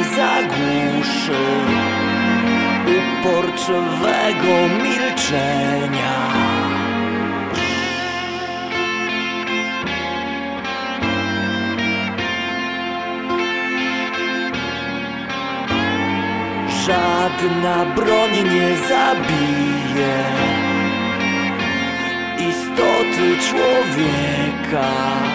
zagłuszy uporczywego milczenia. Żadna broń nie zabije istoty człowieka.